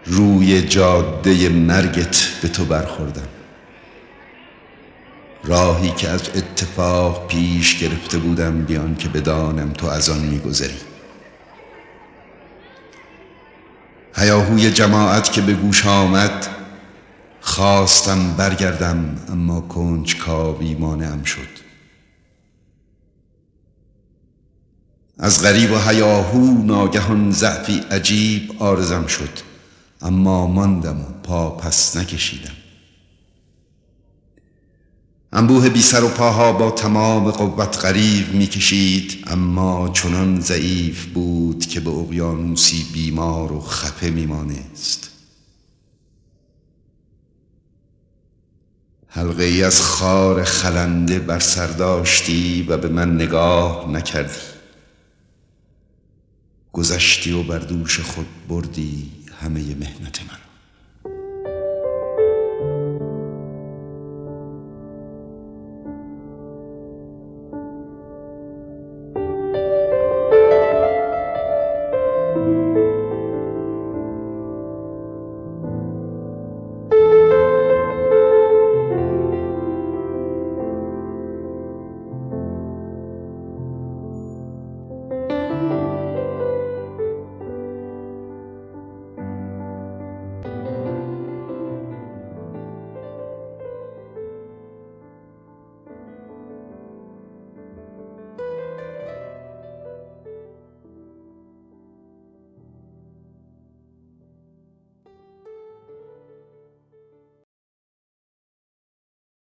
روی جاده مرگت به تو برخوردم، راهی که از اتفاق پیش گرفته بودم بیان که بدانم تو از آن می‌گذری. هیاهوی جماعت که به گوش آمد خواستم برگردم، اما کنجکاوی مانعم شد. از غریب و هیاهو ناگهان ضعفی عجیب عارضم شد، اما ماندم و پا پس نکشیدم. انبوه بی سر و پاها با تمام قوت غریو می کشید، اما چنان ضعیف بود که به اقیانوسی بیمار و خفه می مانست. حلقه ای از خار خلنده بر سر داشتی و به من نگاه نکردی. گذشتی و بر دوش خود بردی همه مهنت من.